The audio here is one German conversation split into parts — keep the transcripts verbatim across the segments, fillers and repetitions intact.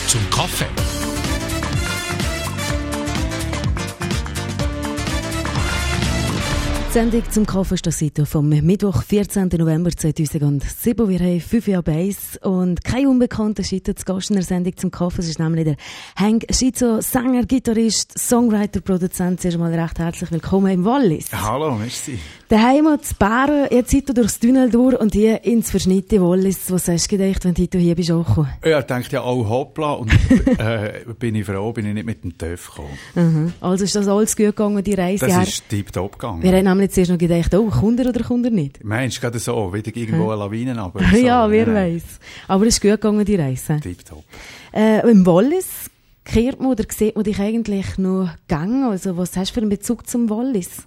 zum Kaffee. Die Sendung zum Kaffee ist das heute vom Mittwoch, vierzehnten November zweitausendsieben. Wir haben fünf Jahre Bass und kein unbekannter Schizo zu Gast in der Sendung zum Kaffee. Es ist nämlich der Henk Schizo, Sänger, Gitarrist, Songwriter, Produzent. Zuerst mal recht herzlich willkommen im Wallis. Hallo, merci. Daheim zu Bären, jetzt seid ihr durchs Tunnel durch und hier ins verschnittene Wallis. Was hast du gedacht, wenn du hier bist angekommen? Ja, ich dachte ja auch hoppla und äh, bin ich froh, bin ich nicht mit dem TÜV gekommen. Mhm. Also ist das alles gut gegangen, die Reise? Das her? ist tiptop gegangen. Wir haben nämlich zuerst noch gedacht, oh, kommt er oder kommt er nicht? Meinst du gerade so, wieder irgendwo eine Lawine runter? So, ja, oder? wer Nein. weiss. Aber es ist gut gegangen, die Reise. Tiptop. Äh, Im Wallis kehrt man oder sieht man dich eigentlich noch gegangen? Also was hast du für einen Bezug zum Wallis?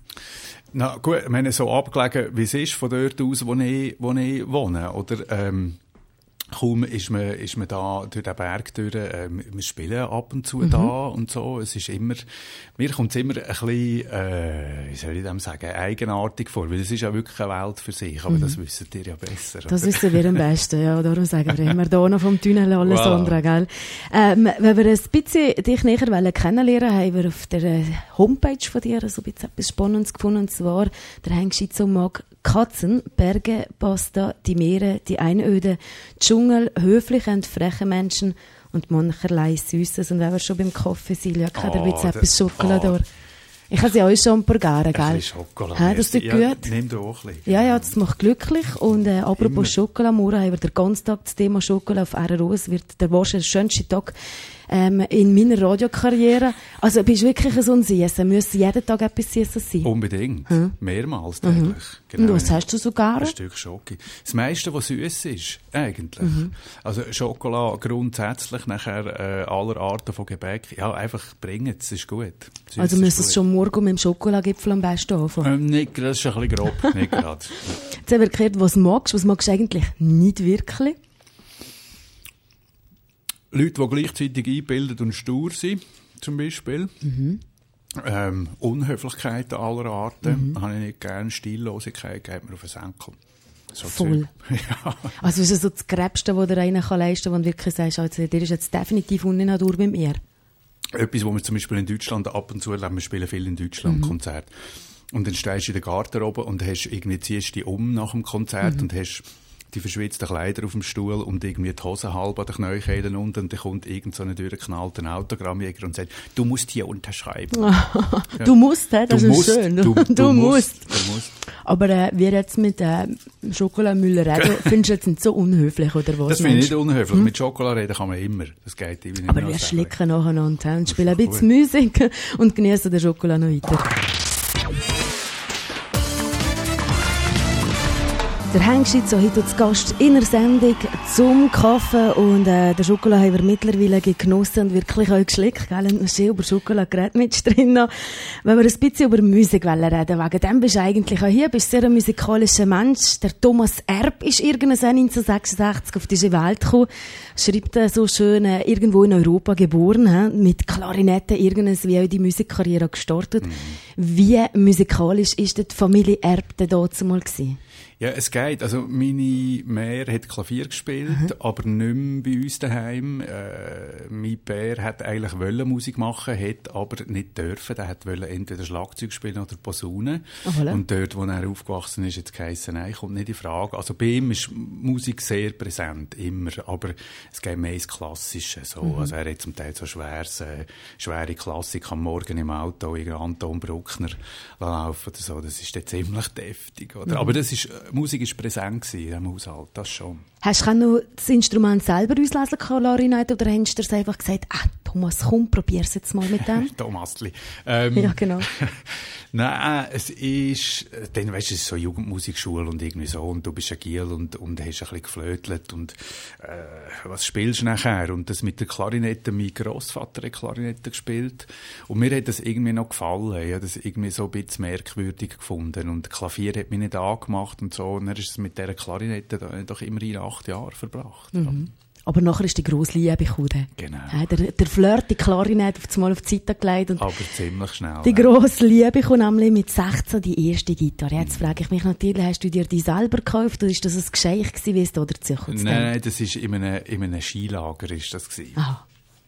Na gut, ich meine, so abgelegen, wie es ist, von dort aus, wo ich, wo ich wohne, oder, ähm, kaum ist man, ist man da durch den Berg durch, ähm, wir spielen ab und zu mhm. da und so, es ist immer, mir kommt es immer ein bisschen, äh, wie soll ich dem sagen, eigenartig vor, weil es ist ja wirklich eine Welt für sich, aber mhm. das wisst ihr ja besser. Das oder? wissen wir am besten, ja, darum sagen wir immer hier noch vom Tunnel alles Wow. andere, gell? Ähm, wenn wir ein bisschen dich näher wollen kennenlernen, haben wir auf der äh, Homepage von dir so ein bisschen etwas Spannendes gefunden, und zwar, der Henk Schizo mag Katzen, Berge, Pasta, die Meere, die Einöde, Dschungel, höfliche und freche Menschen und mancherlei Süßes. Und wenn wir schon beim Kaffee sind, ja, kann der Oh, Witz das- etwas Schokolade. oh. Ich habe sie auch schon ein paar gerne, gell? Ein bisschen Schokolade. Hä, das tut ja, gut. Nimm du auch ein bisschen. Ja, ja, das macht glücklich. Und äh, apropos Immer. Schokolade, morgen haben wir den ganzen Tag das Thema Schokolade auf R R O. Es wird der wahrscheinlich schönste Tag ähm, in meiner Radiokarriere. Also bist du wirklich so ein Süßer? Müssen jeden Tag etwas Süßes sein? Unbedingt. Hm? Mehrmals täglich. Mhm. Genau. Und was hast du so gerne? Ein Stück Schoki. Das meiste, was süß ist, eigentlich. Mhm. Also Schokolade grundsätzlich, nachher äh, aller Arten von Gebäck. Ja, einfach bringen, es ist gut. Süß Also ist müssen es gut. schon morgen mit dem Schokoladegipfel am besten anfangen. Ähm, nicht, das ist ein bisschen grob, nicht gerade. Jetzt haben wir gehört, was magst du, was magst du eigentlich nicht wirklich? Leute, die gleichzeitig eingebildet und stur sind, zum Beispiel. Mhm. Ähm, Unhöflichkeiten aller Arten. Mhm. Habe ich nicht gerne. Stillosigkeit geht mir auf den Senkel. So Voll. Zeug. Ja. Also ist es so das Gräbste, was der einer kann leisten kann, wo du wirklich sagst, also, der ist jetzt definitiv unten durch mit mir. Etwas, was wir zum Beispiel in Deutschland ab und zu erleben, wir spielen viel in Deutschland Mhm. Konzerte. Und dann stehst du in der Garderobe und hast irgendwie, ziehst dich um nach dem Konzert Mhm. und hast die verschwitzten Kleider auf dem Stuhl und irgendwie die Hose halb an den Knöcheln unten, und dann kommt irgend so ein durchgeknallter Autogrammjäger und sagt, du musst hier unterschreiben. Du musst, he? Das du ist musst, schön. Du, Du, du musst. musst. Du musst. Aber äh, wir jetzt mit äh, Schokolademüller reden, findest du jetzt nicht so unhöflich, oder was? Das finde ich meinst nicht unhöflich. Mit Schokolade reden kann man immer. Das geht irgendwie du? Aber nicht wir anders. schlicken nacheinander he, und spielen ein doch bisschen gut. Musik und genießen den Schokolade noch weiter. Der Henk Schizo heute zu Gast in der Sendung zum Kaffee, und äh, der Schokolade haben wir mittlerweile genossen und wirklich auch geschlickt, gell? Und noch schön über Schokolade geredet mit drin. Wenn wir ein bisschen über Musik reden wollen, wegen dem bist du eigentlich auch hier, bist sehr ein musikalischer Mensch. Der Thomas Erb ist irgendwann neunzehnhundertsechsundsechzig auf diese Welt gekommen, schreibt äh, so schön, äh, irgendwo in Europa geboren, he? Mit Klarinette irgendwann wie auch die Musikkarriere gestartet. Mhm. Wie musikalisch ist die Familie Erb denn dazu mal gewesen? Ja, es geht. Also, meine Mär hat Klavier gespielt, mhm. aber nicht mehr bei uns daheim. Äh, mein Bär hat eigentlich wollen Musik machen, hat aber nicht dürfen. Der hat wollen entweder Schlagzeug spielen oder Posaune. Oh, voilà. Und dort, wo er aufgewachsen ist, jetzt geheissen, nein, kommt nicht in Frage. Also, bei ihm ist Musik sehr präsent, immer. Aber es geht mehr ins Klassische, so. Mhm. Also, er hat zum Teil so schweres, äh, schwere Klassik am Morgen im Auto, irgendwie Anton Bruckner laufen oder so. Das ist dann ziemlich deftig, oder? Mhm. Aber das ist, Musik war präsent in diesem Haushalt, das schon. Hast du noch das Instrument selber auslesen können, Klarinette, oder hast du dir einfach gesagt, ah, Thomas, komm, probier's jetzt mal mit dem? Thomasli. Ähm, ja, genau. Nein, es ist, dann weisst du, es ist so Jugendmusikschule und irgendwie so, und du bist agil und, und hast ein bisschen geflötelt und, äh, was spielst du nachher? Und das mit der Klarinette, mein Grossvater hat Klarinette gespielt und mir hat das irgendwie noch gefallen, ich habe das irgendwie so ein bisschen merkwürdig gefunden und Klavier hat mich nicht angemacht und so, und dann ist es mit dieser Klarinette doch immerhin acht Jahre verbracht. Mhm. Ja. Aber nachher ist die grosse Liebe gekommen. Genau. Ja, der, der Flirt, die Klarinette auf einmal auf die Seite gelegt. Und aber ziemlich schnell. Die grosse Liebe kommt nämlich mit sechzehn die erste Gitarre. Jetzt frage ich mich natürlich, hast du dir die selber gekauft oder ist das ein Geschenk gewesen, wie es da dazu kommt? Nein, nein, das ist in einem, in einem Skilager ist das gewesen. Aha.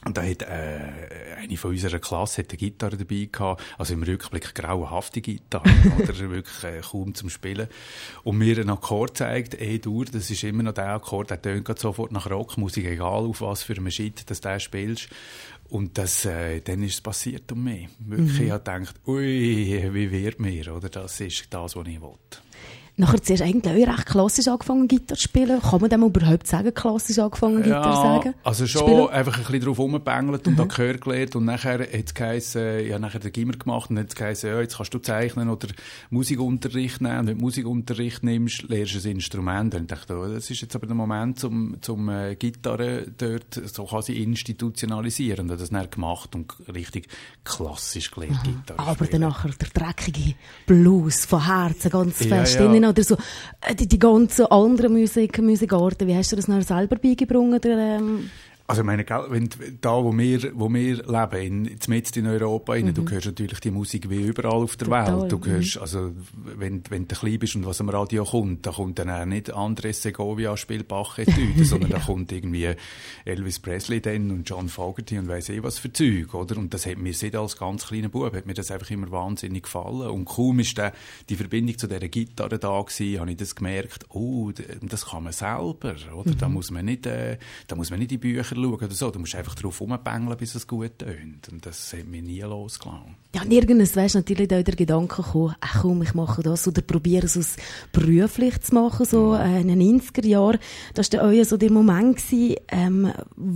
Und da hat äh, eine von unserer Klasse hat eine Gitarre dabei gehabt, also im Rückblick grauenhafte Gitarre, oder wirklich äh, kaum zum Spielen. Und mir einen Akkord zeigt, E-Dur, das ist immer noch der Akkord, der tönt gerade sofort nach Rockmusik, egal auf was für einen Shit, dass du den spielst. Und das, äh, dann ist es passiert um mich. Wirklich, mhm. ich habe gedacht, ui, wie wird mir, oder? Das ist das, was ich wollte. Nachher zuerst eigentlich auch recht klassisch angefangen, Gitarre zu spielen. Kann man dem überhaupt sagen, klassisch angefangen, Gitarre ja, sagen? Also schon Spielen? Einfach ein bisschen drauf rumgebängelt und mhm. da Gehör gelernt. Und nachher hat es geheißen, ich habe nachher den Gimmer gemacht und hat es geheißen, ja, jetzt kannst du zeichnen oder Musikunterricht nehmen. Und wenn du Musikunterricht nimmst, lernst du ein Instrument. Und ich dachte, oh, das ist jetzt aber der Moment, zum, zum äh, Gitarre dort so quasi institutionalisieren. Und das dann gemacht und richtig klassisch gelernt, mhm. Gitarre Aber spielen. dann nachher der dreckige Blues von Herzen ganz ja, fest. Ja. Oder so, die, die ganzen anderen Musik, Musikarten, wie hast du das noch selber beigebracht? Ähm? Also ich meine, wenn, da wo wir, wo wir leben, in, mitten in Europa, mhm. du hörst natürlich die Musik wie überall auf der Total. Welt. Du hörst, mhm. also wenn, wenn du klein bist und was am Radio kommt, da kommt dann auch nicht Andres Segovia spielt Bach-Etüde, sondern ja. da kommt irgendwie Elvis Presley dann und John Fogerty und weiss eh was für Zeug, oder? Und das hat mir seit als ganz kleiner Bub, hat mir das einfach immer wahnsinnig gefallen. Und kaum ist der, die Verbindung zu dieser Gitarre da gewesen, habe ich das gemerkt, oh, das kann man selber, oder? Mhm. Da muss man nicht, äh, da muss man nicht in die Bücher schauen oder so. Du musst einfach drauf rumbängeln, bis es gut tönt. Und das hat mich nie losgelassen. Ja, und irgendwann weisst natürlich da der Gedanke gekommen, ach komm, ich mache das oder probiere es aus beruflich zu machen, so äh, in den neunziger Jahren. Das war dann auch so der Moment gewesen, ähm,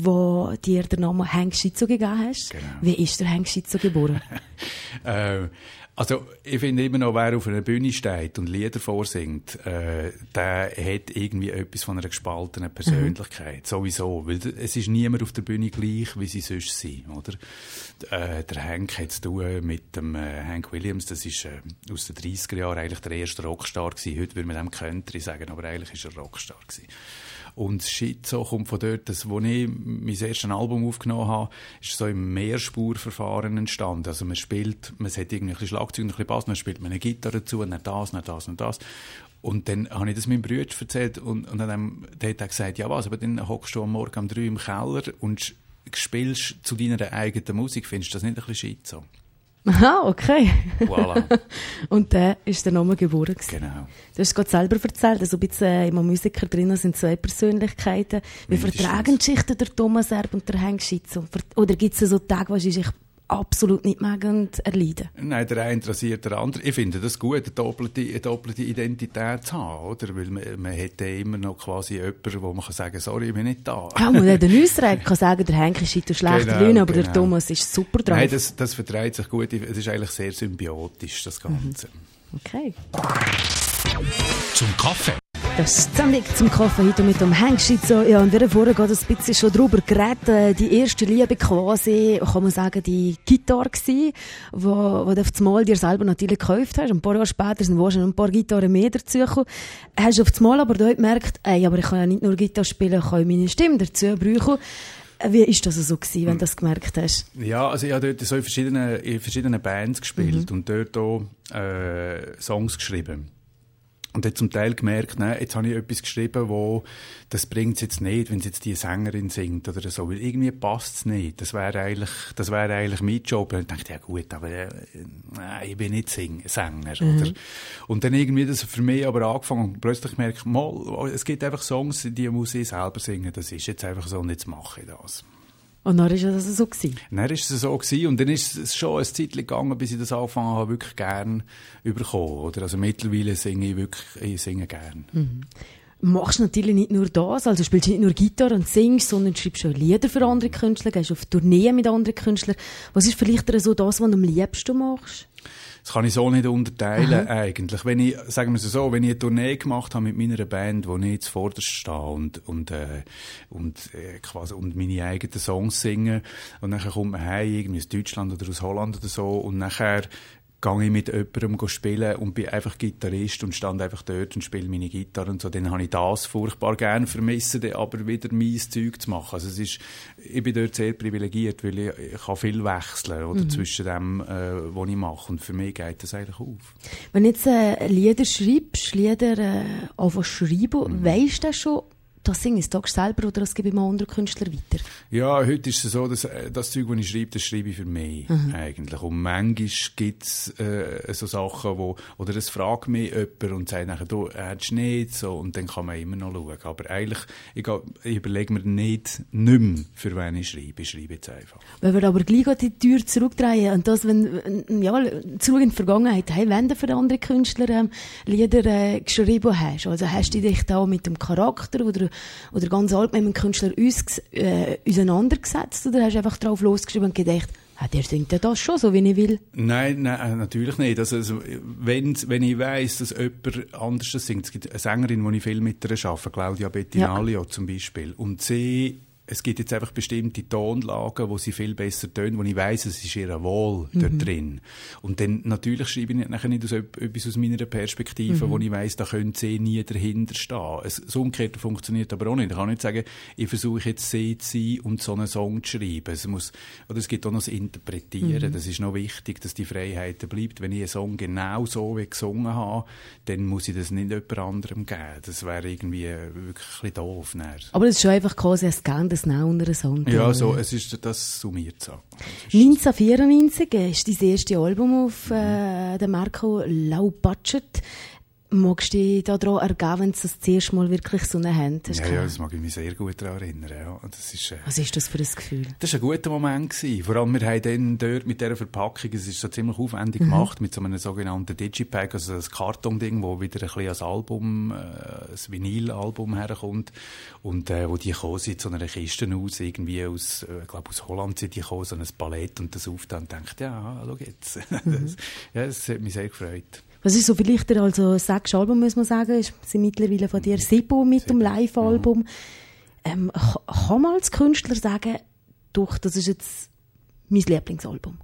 wo dir der Name Hank Schizzo gegeben hast. Genau. Wie ist der Hank Schizzo geboren? äh, Also, ich finde immer noch, wer auf einer Bühne steht und Lieder vorsingt, äh, der hat irgendwie etwas von einer gespaltenen Persönlichkeit. Mhm. Sowieso. Weil es ist niemand auf der Bühne gleich, wie sie sonst sind, oder? Äh, der Hank hat zu tun mit dem äh, Hank Williams. Das ist äh, aus den dreissiger Jahren eigentlich der erste Rockstar gewesen. Heute würde man dem Country sagen, aber eigentlich ist er Rockstar gewesen. Und Schizzo kommt von dort, das, wo ich mein erstes Album aufgenommen habe, ist so im Mehrspurverfahren entstanden. Also man spielt, man hat irgendwie ein bisschen Schlagzeug, ein bisschen Bass, dann spielt man eine Gitarre dazu, dann das, dann das und das. Und dann habe ich das meinem Bruder erzählt und, und dann hat er gesagt, ja was, aber dann hockst du am Morgen um drei im Keller und spielst zu deiner eigenen Musik, findest du das nicht ein bisschen Schizzo? Aha, okay. Voilà. Und dann ist der Name geboren. Genau. Du hast es gerade selber erzählt, also ein bisschen äh, immer Musiker drinnen sind zwei Persönlichkeiten. Wie vertragen sich der Thomas Erb und der Hank Schizzo? Oder gibt es so Tage, wo sie sich absolut nicht mögen erleiden? Nein, der eine rasiert der andere. Ich finde das gut, eine doppelte, eine doppelte Identität zu haben, oder? Weil man, man hat immer noch quasi jemanden, wo man kann sagen, sorry, ich bin nicht da. Ja, man hat den Ausreden kann sagen, der Henk ist heute schlechte genau, Lüne, aber genau. der Thomas ist super drauf. Nein, das, das vertreibt sich gut. Es ist eigentlich sehr symbiotisch, das Ganze. Mhm. Okay. Zum Kaffee. Das ist die Sendung zum Kaffee heute mit dem Hank Schizzo. Ja, und wir haben vorher gerade ein bisschen schon drüber geredet. Die erste Liebe quasi, kann man sagen, die Gitarre gsi, wo, wo du auf das Mal dir selber natürlich gekauft hast. Ein paar Jahre später sind wahrscheinlich ein paar Gitarren mehr dazugekommen. Hast du auf das Mal aber dort gemerkt, ey, aber ich kann ja nicht nur Gitarre spielen, ich kann meine Stimme dazu brauchen. Wie ist das so gewesen, wenn du das gemerkt hast? Ja, also ich habe dort so in verschiedenen, in verschiedenen Bands gespielt mhm. und dort auch äh, Songs geschrieben. Und dann zum Teil gemerkt, nein, jetzt habe ich etwas geschrieben, wo, das bringt es jetzt nicht, wenn es jetzt die Sängerin singt oder so, weil irgendwie passt es nicht. Das wäre eigentlich, das wäre eigentlich mein Job. Und ich dachte, ja gut, aber, äh, nein, ich bin nicht Sing- Sänger, mhm. oder? Und dann irgendwie das für mich aber angefangen und plötzlich gemerkt, mal, es gibt einfach Songs, die muss ich selber singen, das ist jetzt einfach so und jetzt mache ich das. Und dann war das so gewesen? Dann war es so gewesen. Und dann ist es schon ein Zeitchen gegangen, bis ich das angefangen habe, wirklich gern überkommen, oder? Also mittlerweile singe ich wirklich, ich singe gern. Mhm. Machst natürlich nicht nur das, also spielst nicht nur Gitarre und singst, sondern schreibst auch Lieder für andere Künstler, gehst auf Tourneen mit anderen Künstlern. Was ist vielleicht so das, was du am liebsten machst? Das kann ich so nicht unterteilen, Aha. eigentlich. Wenn ich, sagen wir es so, wenn ich eine Tournee gemacht habe mit meiner Band, wo ich zuvorderst stehe und, und, äh, und, äh, quasi, und meine eigenen Songs singe, und nachher kommt man heim, irgendwie aus Deutschland oder aus Holland oder so, und nachher gehe ich mit jemandem spielen und bin einfach Gitarrist und stand einfach dort und spiele meine Gitarre und so. Dann habe ich das furchtbar gerne vermissen, aber wieder mein Zeug zu machen. Also es ist, ich bin dort sehr privilegiert, weil ich, ich kann viel wechseln, oder, mhm. zwischen dem, äh, was ich mache. Und für mich geht das eigentlich auf. Wenn du jetzt äh, Lieder schreibst, Lieder äh, anfängst schreiben, mhm. weisst du schon das singst du selber oder das gebe ich mal andere Künstler weiter? Ja, heute ist es so, dass das Zeug, das ich schreibe, das schreibe ich für mich mhm. eigentlich. Und manchmal gibt es äh, so Sachen, wo, oder es fragt mich jemand und sagt nachher, du hättest nicht so, und dann kann man immer noch schauen. Aber eigentlich, ich, ich überlege mir nicht, nicht mehr, für wen ich schreibe. Ich schreibe jetzt einfach. Wenn wir aber gleich die Tür zurückdrehen und das, wenn, ja, zurück in die Vergangenheit, hey, wenn du für andere Künstler ähm, Lieder äh, geschrieben hast, also hast du dich da mit dem Charakter oder, oder ganz allgemein mit dem Künstler uns, äh, auseinandergesetzt oder hast du einfach drauf losgeschrieben und gedacht, ah, der singt ja das schon so, wie ich will? Nein, nein, natürlich nicht. Also, also, wenn, wenn ich weiss, dass jemand anders singt, es gibt eine Sängerin, die ich viel mit ihr arbeite, Claudia Bettinalio ja. zum Beispiel, und sie, es gibt jetzt einfach bestimmte Tonlagen, wo sie viel besser tönen, wo ich weiss, es ist ihr Wohl mhm. dort drin. Und dann natürlich schreibe ich nachher nicht aus, etwas aus meiner Perspektive, mhm. wo ich weiss, da können sie nie dahinter stehen. Es, das Umgekehrte funktioniert aber auch nicht. Ich kann nicht sagen, ich versuche jetzt sie zu sein und so einen Song zu schreiben. Es muss, oder es gibt auch noch das Interpretieren. Mhm. Das ist noch wichtig, dass die Freiheit bleibt. Wenn ich einen Song genau so wie gesungen habe, dann muss ich das nicht jemand anderem geben. Das wäre irgendwie wirklich ein bisschen doof. Dann. Aber es ist schon einfach quasi ein Scan, Now unter Sonntag. Ja, so, es ist das summiert so. neunzehnhundertvierundneunzig ist dein erstes Album auf äh, den Marco Low Budget. Magst du dich daran ergeben, wenn du das zuerst mal wirklich so eine Hand hast? Ja, ja, das mag ich mich sehr gut daran erinnern. Ja. Das ist, äh, Was ist das für ein Gefühl? Das war ein guter Moment gewesen. Vor allem, wir haben dann dort mit dieser Verpackung, es ist so ziemlich aufwendig mhm. gemacht, mit so einem sogenannten Digipack, also das Kartonding, wo wieder ein bisschen als Album, äh, ein Vinylalbum herkommt. Und äh, wo die gekommen sind, so einer Kiste aus, irgendwie aus, äh, ich glaube aus Holland sind die gekommen, so ein Palett und das aufgetan und denkt, ja, schau jetzt. Mhm. das, ja, das hat mich sehr gefreut. Was ist so vielleicht also sechs Album, muss man sagen, ist sind mittlerweile von dir sieben mit dem Live-Album. Ähm, kann man als Künstler sagen, doch, das ist jetzt mein Lieblingsalbum?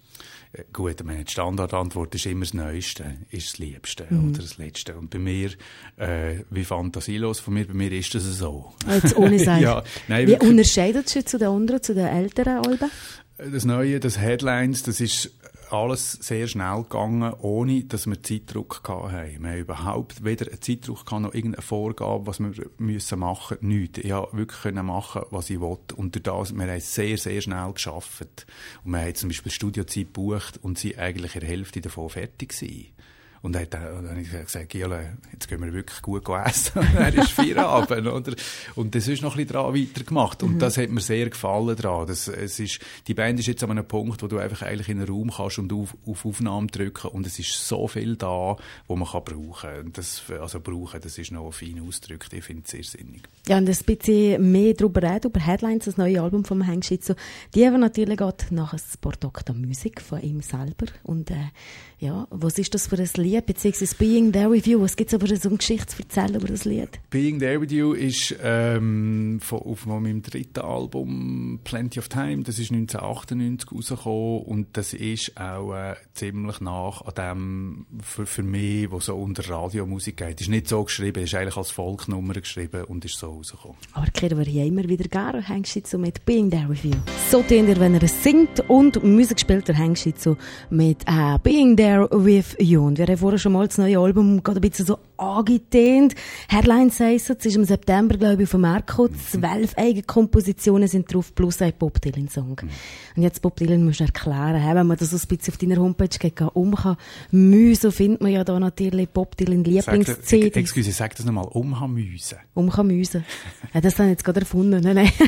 Ja, gut, meine Standardantwort ist immer das Neueste, ist das Liebste mhm. oder das Letzte. Und bei mir, äh, wie fantasielos von mir, bei mir ist das so. Jetzt ohne Sein. ja, nein, wie unterscheidet es sich zu den anderen, zu den älteren Alben? Das Neue, das Headlines, das ist alles sehr schnell gegangen, ohne dass wir Zeitdruck hatten. Wir haben überhaupt weder einen Zeitdruck gehabt, noch irgendeine Vorgabe, was wir müssen machen müssen. Nichts. Ich konnte wirklich machen, was ich wollte. Und durch das, wir haben sehr, sehr schnell geschafft. Und wir haben zum Beispiel Studiozeit gebucht und sie eigentlich in der Hälfte davon fertig gewesen. Und dann habe ich gesagt, Giele, jetzt gehen wir wirklich gut essen. Und dann ist Feierabend, oder? Und das ist noch ein bisschen dran weitergemacht. Und mhm. das hat mir sehr gefallen dran. Das, es ist, die Band ist jetzt an einem Punkt, wo du einfach eigentlich in einen Raum kannst und auf, auf Aufnahmen drücken. Und es ist so viel da, wo man kann brauchen kann. Das, also brauchen, das ist noch fein ausgedrückt. Ich finde es sehr sinnig. Ja, und ein bisschen mehr darüber reden, über Headlines, das neue Album von Hank Schitzo. Die haben natürlich gerade nach ein paar Doktor Musik von ihm selber. Und, äh, ja, was ist das für ein Lied, beziehungsweise Being There With You? Was gibt es aber so eine Geschichte zu erzählen über das Lied? Being There With You ist ähm, von, auf meinem dritten Album Plenty of Time, das ist neunzehnhundertachtundneunzig rausgekommen und das ist auch äh, ziemlich nach an dem für, für mich, wo so unter Radiomusik geht. Ist nicht so geschrieben, ist eigentlich als Folknummer geschrieben und ist so rausgekommen. Aber kehren wir hier immer wieder gerne Hank Schitzo mit Being There With You. So tönt er, wenn er singt und Musik spielt, der Hank Schitzo mit äh, Being There With You. Und wir haben vorher schon mal das neue Album gerade ein bisschen so angetehnt. Headlines heisst es, ist im September, glaube ich, von Marco. Zwölf eigene Kompositionen sind drauf, plus ein Bob Dylan-Song. Mhm. Und jetzt Bob Dylan musst du erklären, wenn man das so ein bisschen auf deiner Homepage geht, um kann, Müse, findet man ja da natürlich Bob Dylan Lieblings-C D. Excuse, sag das nochmal, Umhamüse. Umhamüse. Ja, das habe ich jetzt gerade erfunden. Nein, nein.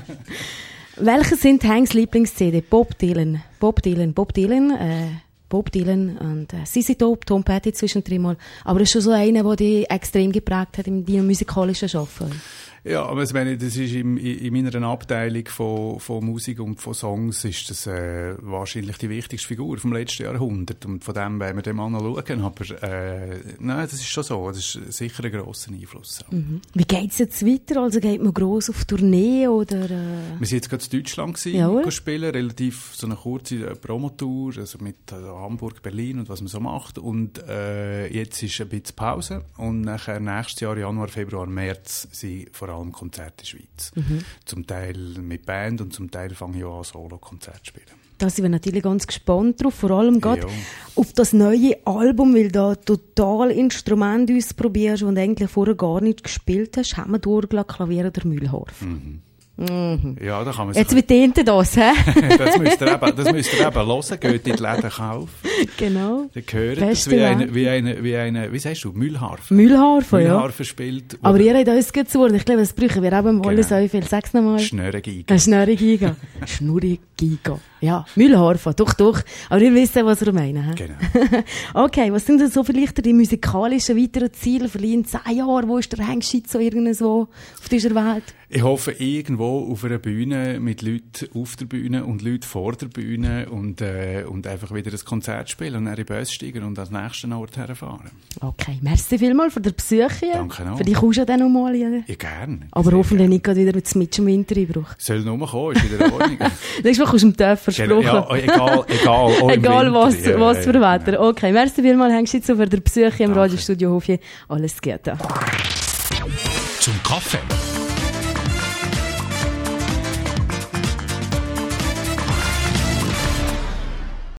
Welche sind Hanks Lieblings-C D? Bob Dylan. Bob Dylan. Bob Dylan, äh, Bob Dylan und äh, C C Top, Tom Petty zwischendrin mal. Aber das ist schon so einer, der dich extrem geprägt hat in deinem musikalischen Schaffen. Ja, aber ich meine, das ist in, in meiner Abteilung von, von Musik und von Songs ist das äh, wahrscheinlich die wichtigste Figur vom letzten Jahrhundert. Und von dem werden wir dem mal noch schauen. Aber äh, nein, das ist schon so. Das ist sicher ein grosser Einfluss. Mhm. Wie geht's jetzt weiter? Also geht man gross auf Tournee oder? Äh... Wir sind jetzt gerade in Deutschland gewesen, spielen, relativ so eine kurze Promotour, also mit also Hamburg, Berlin und was man so macht. Und äh, jetzt ist ein bisschen Pause und nachher nächstes Jahr, Januar, Februar, März, sind vor allem Konzerte in der Schweiz. Mhm. Zum Teil mit Band und zum Teil fange ich auch an, Solo-Konzerte zu spielen. Da sind wir natürlich ganz gespannt drauf, vor allem gerade auf das neue Album, weil du total Instrumente ausprobierst und eigentlich vorher gar nicht gespielt hast. Haben wir Orgel, Klavier oder Mühlharfe? Mhm. Mhm. Ja, da kann man Jetzt, wie tönt das, hä? das müsst ihr eben, das müsst ihr eben hören, geht in die Läden kaufen. Genau. Dann hören das wie eine, wie eine, wie eine, wie sagst du, Mühlharfe? Mühlharfe, ja. Mühlharfe spielt. Aber ihr habt uns gut zuhören. Ich glaube, das brauchen wir eben mal so viel. Sag's nochmal. Schnurrigiga. Schnurrigiga. Schnurrigiga. Ja, Mühlharfe, doch, doch. Aber ihr wisst ja, was wir meinen, hä? Genau. Okay, was sind denn so vielleicht die musikalischen weiteren Ziele für in zehn Jahren? Wo ist der Hängschitz so irgendwo auf dieser Welt? Ich hoffe, irgendwo auf einer Bühne mit Leuten auf der Bühne und Leuten vor der Bühne und, äh, und einfach wieder ein Konzert spielen und dann in den Bus steigen und an den nächsten Ort herfahren. Okay, merci vielmals für die Besuche. Danke auch. Für dich kommst du dann nochmal. Ja, gerne. Aber hoffentlich nicht gerade wieder mit dem Winter Einbruch. Soll nur kommen, ist wieder in Ordnung. Nächstes Mal kommst du im Dorf versprochen. Ja, egal, egal. Egal was, ja, was für Wetter. Ja. Okay, merci vielmals, hängst du jetzt für die Besuche im Radiostudio Hofje. Alles Gute. Zum Kaffee.